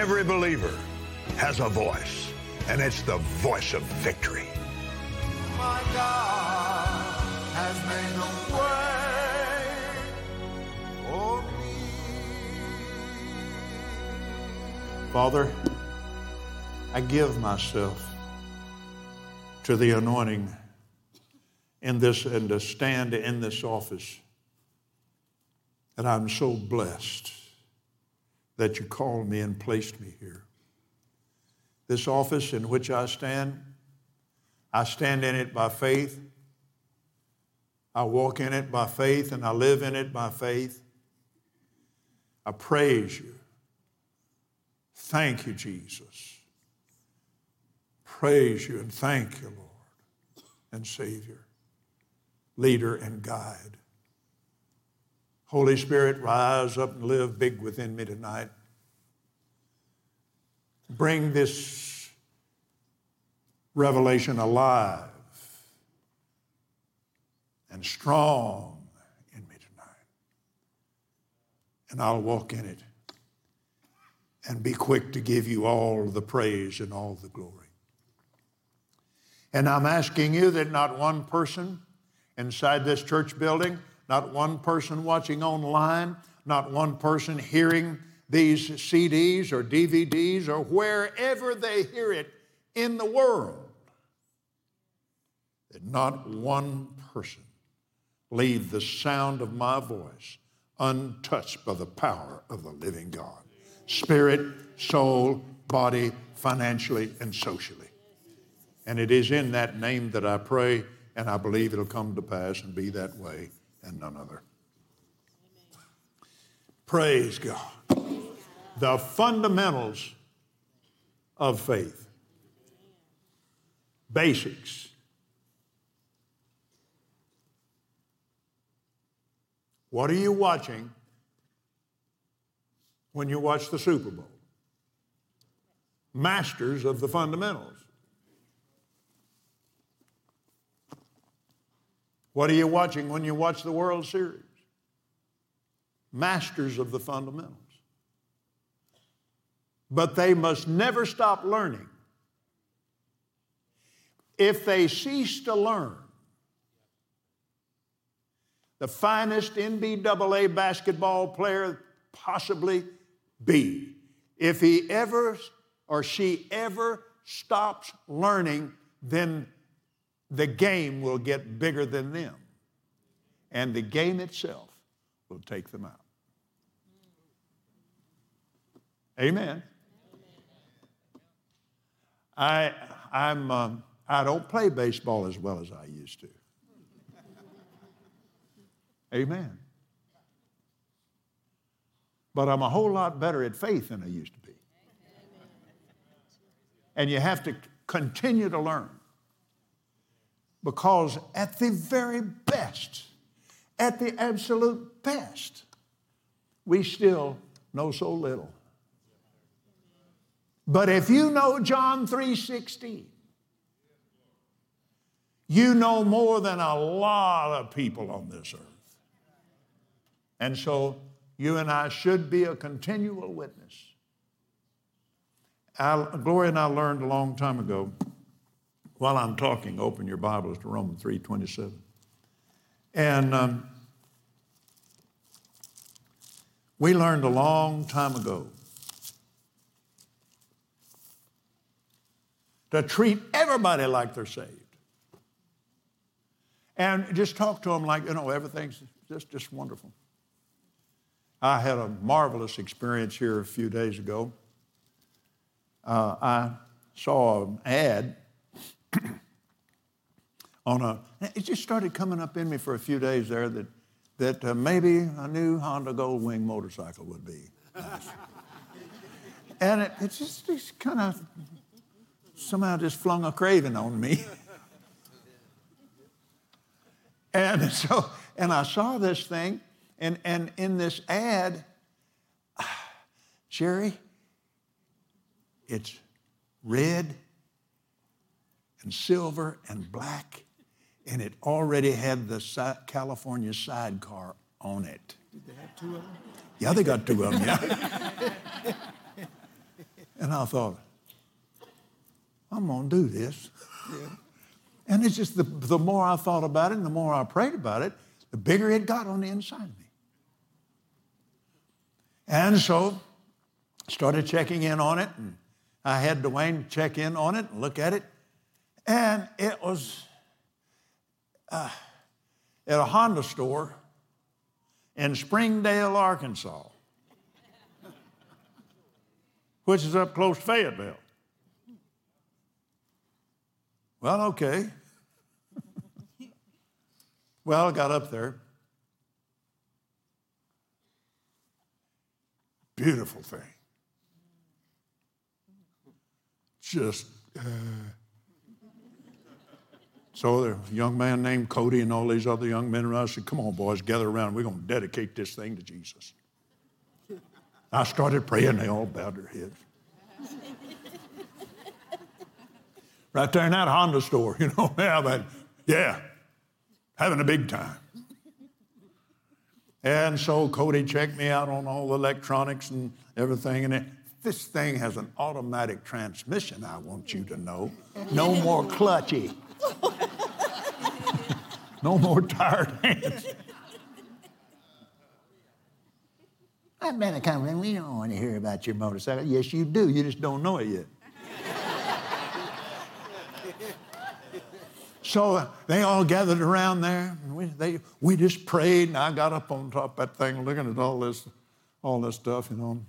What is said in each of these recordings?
Every believer has a voice, and it's the voice of victory. My God has made a way for me. Father, I give myself to the anointing in this and to stand in this office. And I'm so blessed that you called me and placed me here. This office in which I stand in it by faith. I walk in it by faith, and I live in it by faith. I praise you. Thank you, Jesus. Praise you and thank you, Lord and Savior, leader and guide. Holy Spirit, rise up and live big within me tonight. Bring this revelation alive and strong in me tonight. And I'll walk in it and be quick to give you all the praise and all the glory. And I'm asking you that not one person inside this church building, not one person watching online, not one person hearing these CDs or DVDs or wherever they hear it in the world, that not one person leave the sound of my voice untouched by the power of the living God. Spirit, soul, body, financially, and socially. And it is in that name that I pray, and I believe it'll come to pass and be that way and none other. Praise God. The fundamentals of faith. Basics. What are you watching when you watch the Super Bowl? Masters of the fundamentals. What are you watching when you watch the World Series? Masters of the fundamentals. But they must never stop learning. If they cease to learn, the finest NCAA basketball player possibly be, if he ever or she ever stops learning, then the game will get bigger than them. And the game itself will take them out. Amen. I don't play baseball as well as I used to. Amen. But I'm a whole lot better at faith than I used to be. And you have to continue to learn. Because at the very best, at the absolute best, we still know so little. But if you know John 3:16, you know more than a lot of people on this earth. And so you and I should be a continual witness. Gloria and I learned a long time ago, while I'm talking, open your Bibles to Romans 3:27. And we learned a long time ago to treat everybody like they're saved. And just talk to them like, everything's just wonderful. I had a marvelous experience here a few days ago. I saw an ad it just started coming up in me for a few days there that maybe a new Honda Goldwing motorcycle would be nice. And it just kind of somehow just flung a craving on me. And I saw this thing, and in this ad, Jerry, it's red and silver and black, and it already had the California sidecar on it. Did they have two of them? Yeah, they got two of them, yeah. And I thought, I'm going to do this. Yeah. And it's just the more I thought about it and the more I prayed about it, the bigger it got on the inside of me. And so started checking in on it, and I had Dwayne check in on it and look at it. And it was at a Honda store in Springdale, Arkansas, which is up close to Fayetteville. Well, okay. Well, I got up there. Beautiful thing. Just, So there was a young man named Cody and all these other young men around. I said, come on, boys, gather around. We're going to dedicate this thing to Jesus. I started praying. They all bowed their heads. Right there in that Honda store, having a big time. And so Cody checked me out on all the electronics and everything. And this thing has an automatic transmission, I want you to know. No more clutchy. No more tired hands. That man comes in, we don't want to hear about your motorcycle. Yes, you do. You just don't know it yet. So they all gathered around there. And we just prayed, and I got up on top of that thing looking at all this stuff,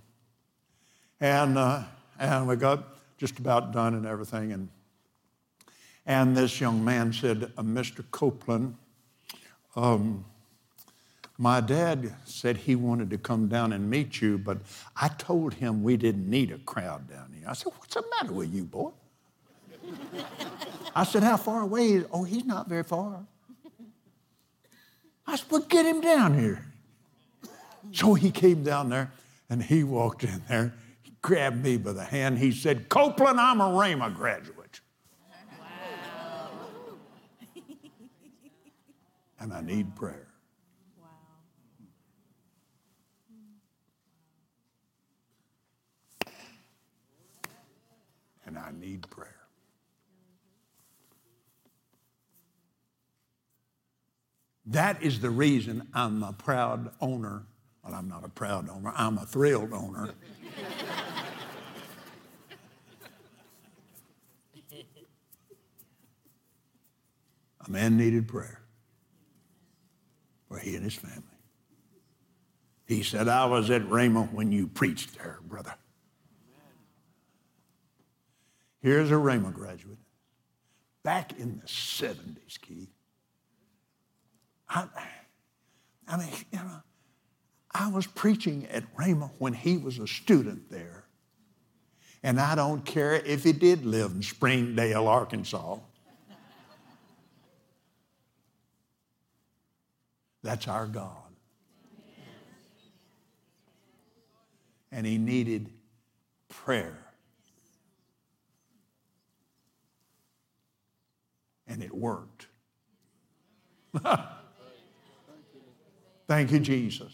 And we got just about done and everything. And this young man said, Mr. Copeland, my dad said he wanted to come down and meet you, but I told him we didn't need a crowd down here. I said, what's the matter with you, boy? I said, how far away is he? Oh, he's not very far. I said, well, get him down here. So he came down there, and he walked in there. He grabbed me by the hand. He said, Copeland, I'm a Rhema graduate. Wow. And I need prayer. Wow. And I need prayer. That is the reason I'm a proud owner. Well, I'm not a proud owner. I'm a thrilled owner. A man needed prayer for he and his family. He said, I was at Rhema when you preached there, brother. Here's a Rhema graduate. Back in the 70s, Keith. I was preaching at Rhema when he was a student there. And I don't care if he did live in Springdale, Arkansas. That's our God. And he needed prayer. And it worked. Thank you, Jesus.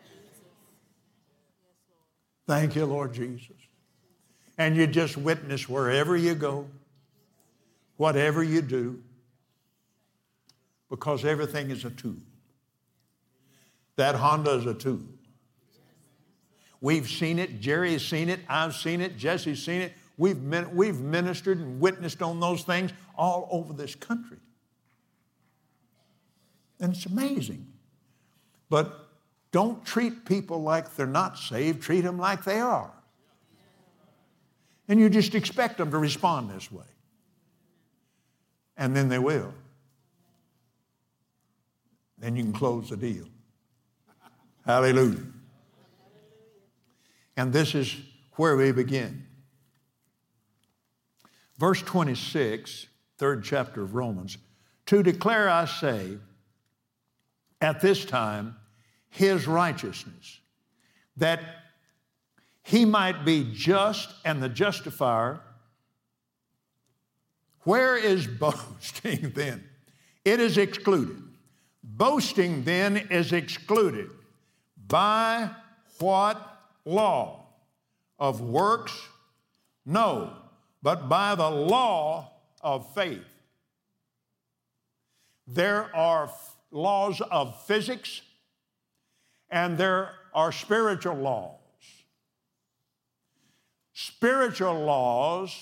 Thank you, Lord Jesus. And you just witness wherever you go, whatever you do, because everything is a tool. That Honda is a tool. We've seen it. Jerry has seen it. I've seen it. Jesse's seen it. We've ministered and witnessed on those things all over this country. And it's amazing. But don't treat people like they're not saved. Treat them like they are. And you just expect them to respond this way. And then they will. Then you can close the deal. Hallelujah. And this is where we begin. Verse 26, third chapter of Romans. To declare, I say, at this time, his righteousness, that he might be just and the justifier. Where is boasting then? It is excluded. Boasting then is excluded. By what law? Of works No, but by the law of faith. There are laws of physics and there are spiritual laws. Spiritual laws,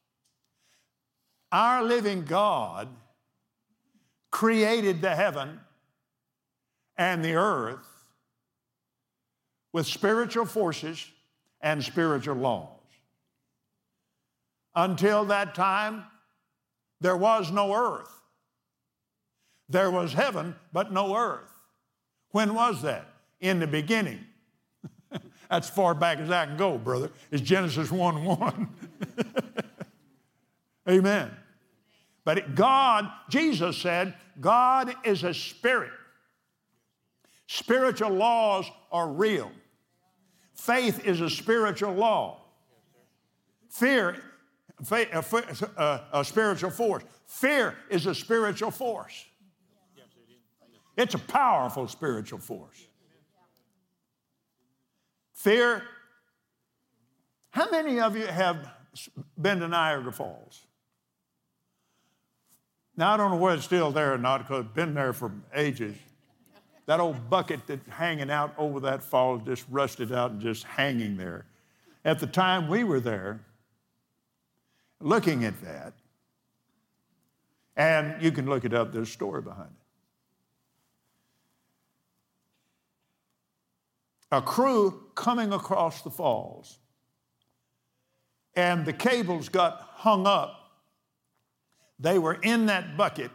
our living God created the heaven and the earth with spiritual forces and spiritual laws. Until that time, there was no earth. There was heaven, but no earth. When was that? In the beginning. That's far back as I can go, brother. It's Genesis 1:1. Amen. But God, Jesus said, God is a spirit. Spiritual laws are real. Faith is a spiritual law. Fear, a spiritual force. Fear is a spiritual force. It's a powerful spiritual force. Fear. How many of you have been to Niagara Falls? Now, I don't know whether it's still there or not because it's been there for ages. That old bucket that's hanging out over that fall just rusted out and just hanging there. At the time we were there, looking at that, and you can look it up, there's a story behind it. A crew coming across the falls, and the cables got hung up. They were in that bucket,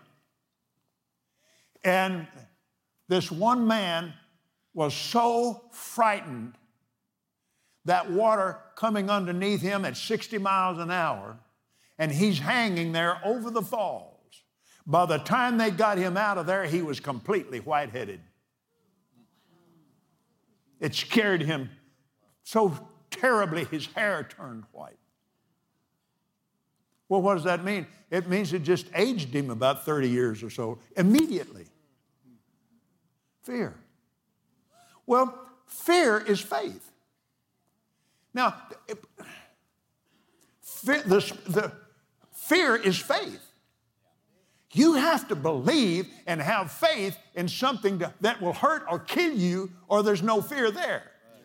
and this one man was so frightened that water coming underneath him at 60 miles an hour, and he's hanging there over the falls. By the time they got him out of there, he was completely white-headed. It scared him so terribly his hair turned white. Well, what does that mean? It means it just aged him about 30 years or so immediately. Fear. Well, fear is faith. Now, fear is faith. You have to believe and have faith in something that will hurt or kill you, or there's no fear there.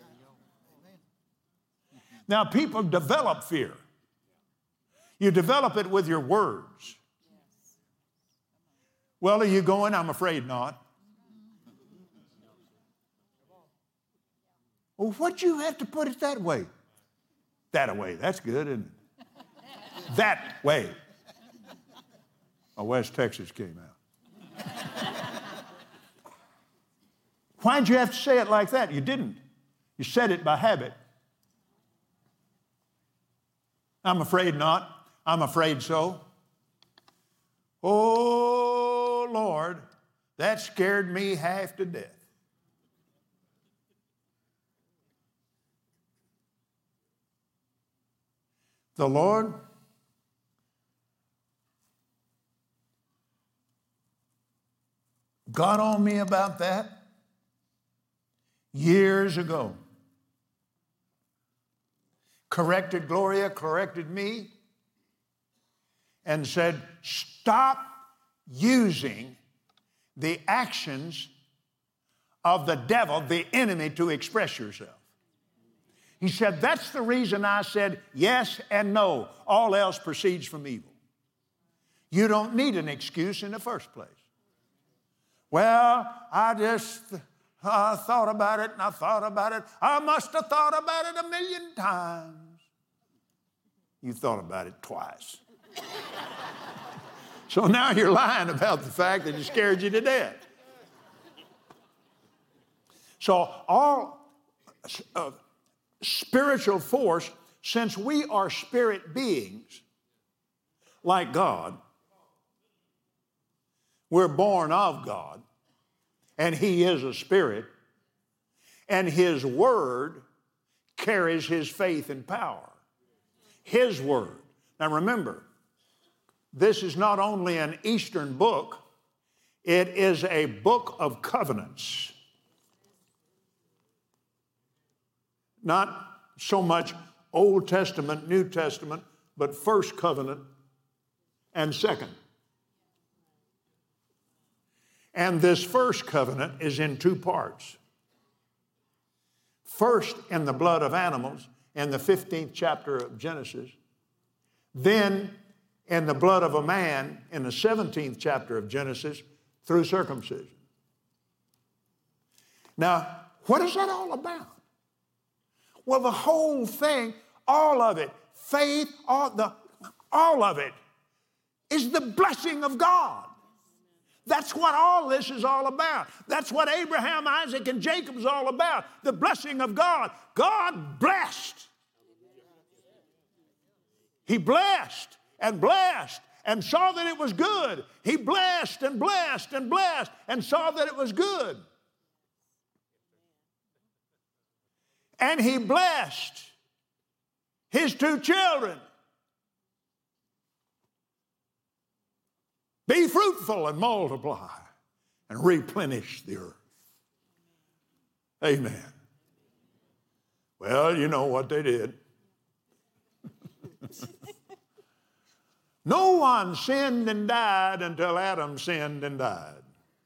Now, people develop fear. You develop it with your words. Well, are you going? I'm afraid not. Well, what'd you have to put it that way? That way. That's good, isn't it? That way. West Texas came out. Why'd you have to say it like that? You didn't. You said it by habit. I'm afraid not. I'm afraid so. Oh, Lord, that scared me half to death. The Lord got on me about that years ago. Corrected Gloria, corrected me, and said, stop using the actions of the devil, the enemy, to express yourself. He said, that's the reason I said yes and no. All else proceeds from evil. You don't need an excuse in the first place. Well, I just thought about it and I thought about it. I must have thought about it 1,000,000 times. You thought about it twice. So now you're lying about the fact that it scared you to death. So all spiritual force, since we are spirit beings like God, we're born of God, and He is a spirit, and His word carries His faith and power. His word. Now remember, this is not only an Eastern book, it is a book of covenants. Not so much Old Testament, New Testament, but first covenant and second. And this first covenant is in two parts. First, in the blood of animals, in the 15th chapter of Genesis. Then, in the blood of a man, in the 17th chapter of Genesis, through circumcision. Now, what is that all about? Well, the whole thing, all of it, faith, all of it, is the blessing of God. That's what all this is all about. That's what Abraham, Isaac, and Jacob's all about. The blessing of God. God blessed. He blessed and blessed and saw that it was good. He blessed and blessed and blessed and saw that it was good. And he blessed his two children. Be fruitful and multiply and replenish the earth. Amen. Well, you know what they did. No one sinned and died until Adam sinned and died.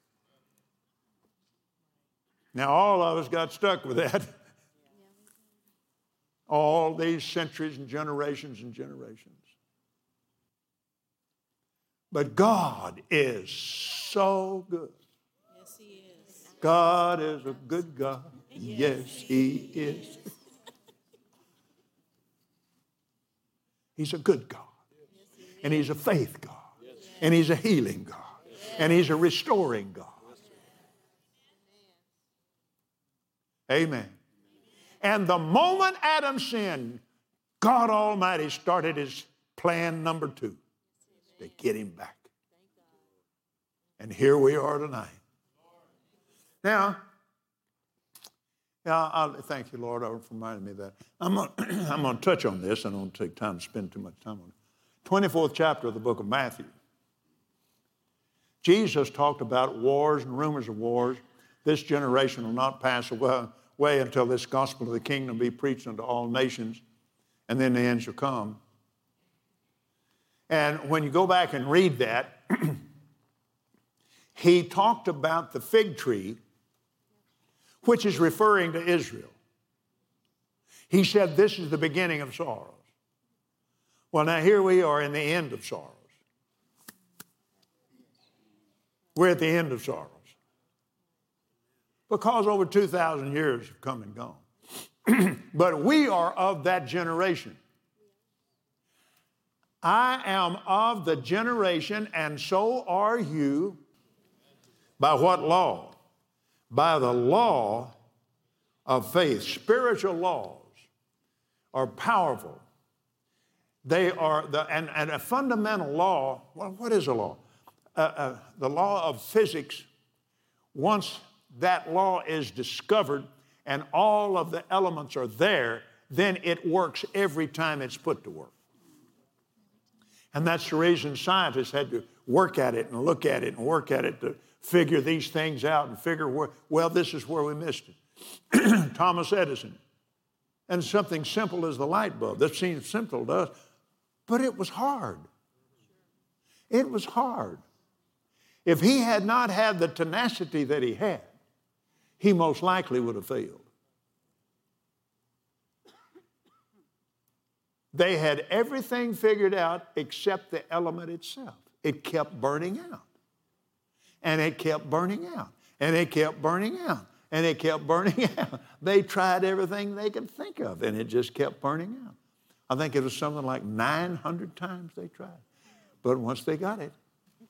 Now, all of us got stuck with that. All these centuries and generations and generations. But God is so good. Yes, He is. God is a good God. Yes, He is. He's a good God. And He's a faith God. And He's a healing God. And He's a restoring God. Amen. And the moment Adam sinned, God Almighty started His plan number 2 to get him back. And here we are tonight. Now, thank you, Lord, for reminding me of that. I'm going to touch on this. I don't want to take time to spend too much time on it. 24th chapter of the book of Matthew. Jesus talked about wars and rumors of wars. This generation will not pass away until this gospel of the kingdom be preached unto all nations, and then the end shall come. And when you go back and read that, he talked about the fig tree, which is referring to Israel. He said, this is the beginning of sorrows. Well, now here we are in the end of sorrows. We're at the end of sorrows. Because over 2,000 years have come and gone. But we are of that generation. I am of the generation, and so are you. By what law? By the law of faith. Spiritual laws are powerful. They are, and a fundamental law, well, what is a law? The law of physics, once that law is discovered and all of the elements are there, then it works every time it's put to work. And that's the reason scientists had to work at it and look at it and work at it to figure these things out and figure where, well, this is where we missed it. Thomas Edison. And something simple as the light bulb. That seems simple to us, but it was hard. It was hard. If he had not had the tenacity that he had, he most likely would have failed. They had everything figured out except the element itself. It kept burning out. And it kept burning out. And it kept burning out. And it kept burning out. They tried everything they could think of, and it just kept burning out. I think it was something like 900 times they tried. But once they got it,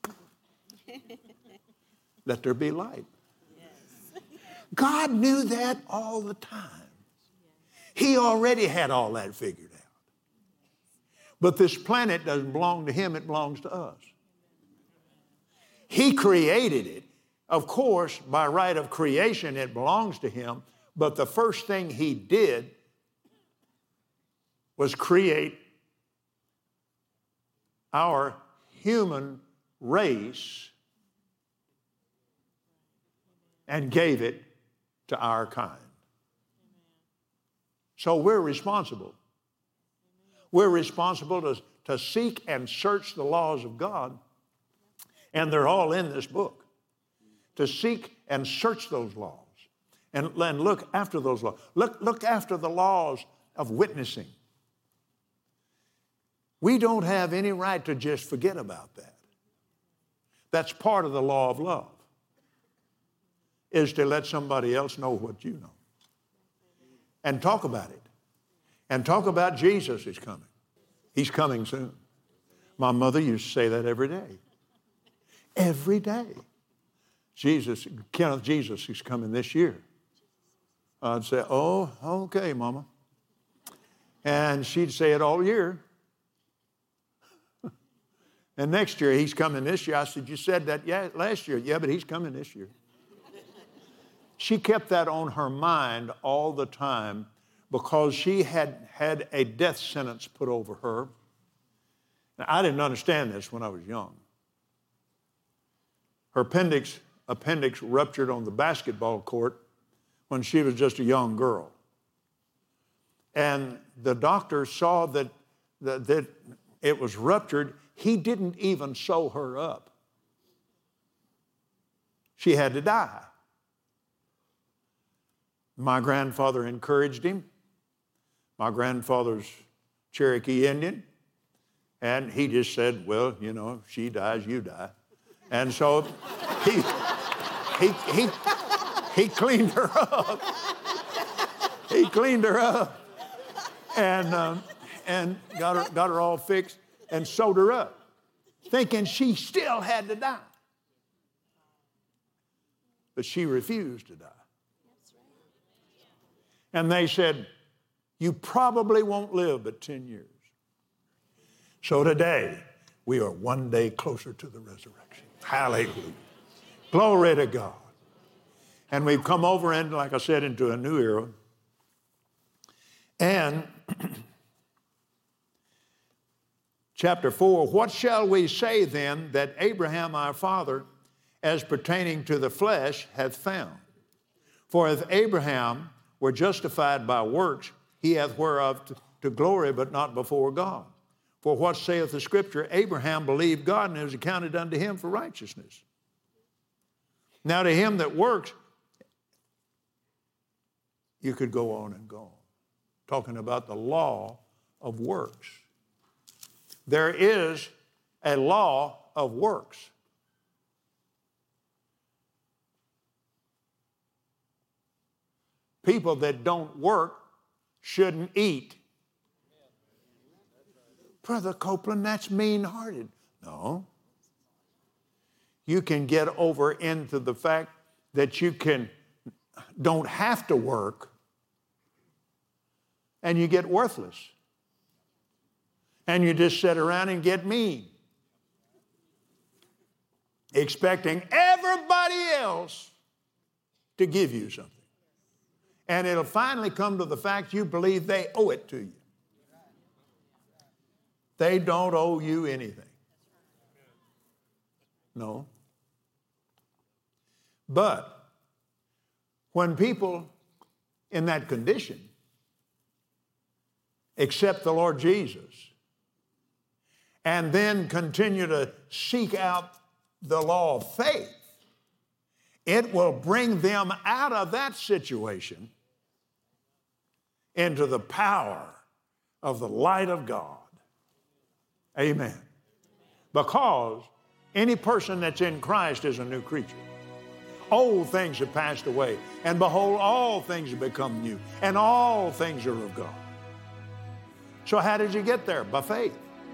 let there be light. Yes. God knew that all the time. He already had all that figured out. But this planet doesn't belong to him, it belongs to us. He created it. Of course, by right of creation, it belongs to him. But the first thing he did was create our human race and gave it to our kind. So we're responsible We're responsible to seek and search the laws of God, and they're all in this book. To seek and search those laws and look after those laws. Look after the laws of witnessing. We don't have any right to just forget about that. That's part of the law of love, is to let somebody else know what you know. And talk about it. And talk about Jesus is coming. He's coming soon. My mother used to say that every day. Every day. Kenneth, Jesus is coming this year. I'd say, oh, okay, Mama. And she'd say it all year. And next year, he's coming this year. I said, you said that last year. Yeah, but he's coming this year. She kept that on her mind all the time because she had a death sentence put over her. Now, I didn't understand this when I was young. Her appendix ruptured on the basketball court when she was just a young girl. And the doctor saw that it was ruptured. He didn't even sew her up. She had to die. My grandfather encouraged him. My grandfather's Cherokee Indian. And he just said, well, you know, if she dies, you die. And so he cleaned her up. He cleaned her up and got her all fixed and sewed her up, thinking she still had to die. But she refused to die. And they said, you probably won't live but 10 years. So today, we are one day closer to the resurrection. Hallelujah. Glory to God. And we've come over, and like I said, into a new era. And chapter 4, what shall we say then that Abraham our father, as pertaining to the flesh, hath found? For if Abraham were justified by works, he hath whereof to glory, but not before God. For what saith the Scripture? Abraham believed God, and it was accounted unto him for righteousness. Now to him that works, you could go on and go on, talking about the law of works. There is a law of works. People that don't work shouldn't eat. Brother Copeland, that's mean-hearted. No. You can get over into the fact that you don't have to work, and you get worthless. And you just sit around and get mean, expecting everybody else to give you something. And it'll finally come to the fact you believe they owe it to you. They don't owe you anything. No. But when people in that condition accept the Lord Jesus and then continue to seek out the law of faith, it will bring them out of that situation into the power of the light of God. Amen. Because any person that's in Christ is a new creature. Old things have passed away, and behold, all things have become new, and all things are of God. So how did you get there? By faith.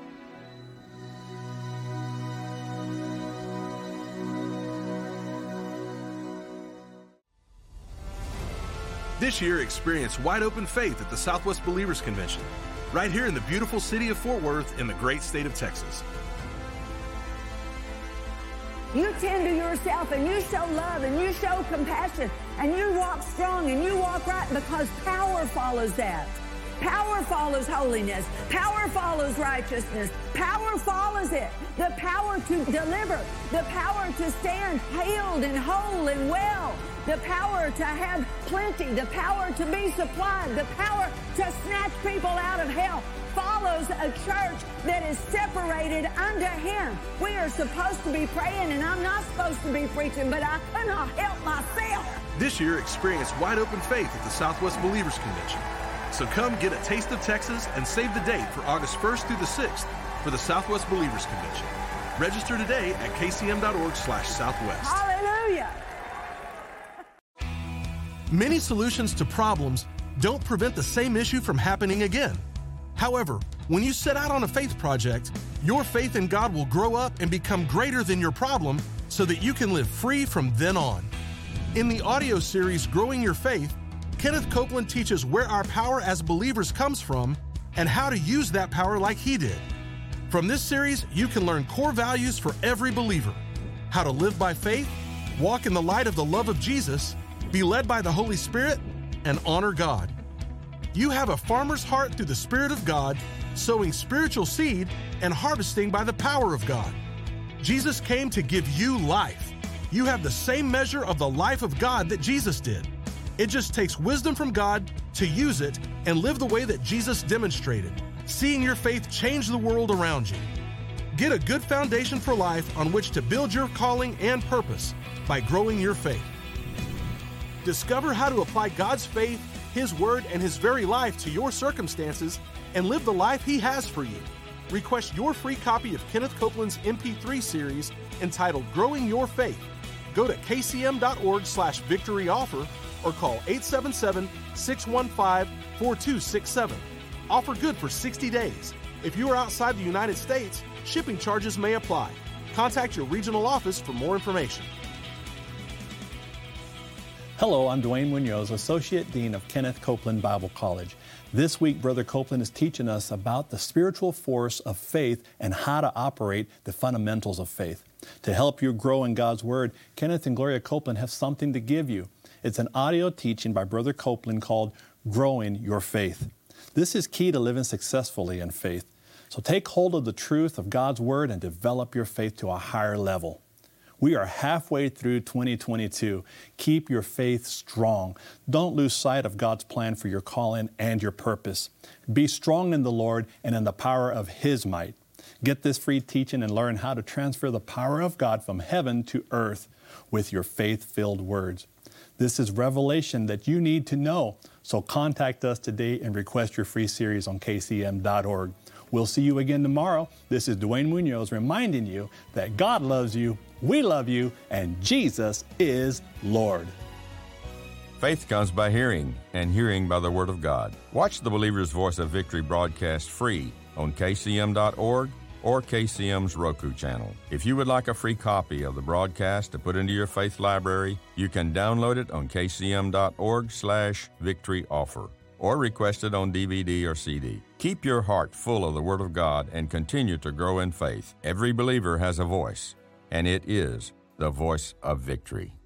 This year, experience wide open faith at the Southwest Believers Convention, right here in the beautiful city of Fort Worth in the great state of Texas. You tend to yourself, and you show love, and you show compassion, and you walk strong, and you walk right, because power follows that. Power follows holiness. Power follows righteousness. Power follows it. The power to deliver. The power to stand healed and whole and well. The power to have plenty. The power to be supplied. The power to snatch people out of hell follows follows a church that is separated unto Him. We are supposed to be praying, and I'm not supposed to be preaching, but I cannot help myself. This year, experience wide open faith at the Southwest Believers Convention. So come get a taste of Texas and save the date for August 1st through the 6th for the Southwest Believers Convention. Register today at kcm.org/Southwest. Hallelujah. Many solutions to problems don't prevent the same issue from happening again. However, when you set out on a faith project, your faith in God will grow up and become greater than your problem so that you can live free from then on. In the audio series, Growing Your Faith, Kenneth Copeland teaches where our power as believers comes from and how to use that power like he did. From this series, you can learn core values for every believer: how to live by faith, walk in the light of the love of Jesus, be led by the Holy Spirit, and honor God. You have a farmer's heart through the Spirit of God, sowing spiritual seed and harvesting by the power of God. Jesus came to give you life. You have the same measure of the life of God that Jesus did. It just takes wisdom from God to use it and live the way that Jesus demonstrated, seeing your faith change the world around you. Get a good foundation for life on which to build your calling and purpose by growing your faith. Discover how to apply God's faith, His Word, and His very life to your circumstances and live the life He has for you. Request your free copy of Kenneth Copeland's MP3 series entitled Growing Your Faith. Go to kcm.org/victory offer or call 877-615-4267. Offer good for 60 days. If you are outside the United States, shipping charges may apply. Contact your regional office for more information. Hello, I'm Dwayne Munoz, Associate Dean of Kenneth Copeland Bible College. This week, Brother Copeland is teaching us about the spiritual force of faith and how to operate the fundamentals of faith. To help you grow in God's Word, Kenneth and Gloria Copeland have something to give you. It's an audio teaching by Brother Copeland called Growing Your Faith. This is key to living successfully in faith. So take hold of the truth of God's Word and develop your faith to a higher level. We are halfway through 2022. Keep your faith strong. Don't lose sight of God's plan for your calling and your purpose. Be strong in the Lord and in the power of His might. Get this free teaching and learn how to transfer the power of God from heaven to earth with your faith-filled words. This is revelation that you need to know. So contact us today and request your free series on kcm.org. We'll see you again tomorrow. This is Dwayne Munoz reminding you that God loves you, we love you, and Jesus is Lord. Faith comes by hearing, and hearing by the Word of God. Watch the Believer's Voice of Victory broadcast free on kcm.org or KCM's Roku channel. If you would like a free copy of the broadcast to put into your faith library, you can download it on kcm.org/victory offer or request it on DVD or CD. Keep your heart full of the Word of God and continue to grow in faith. Every believer has a voice, and it is the voice of victory.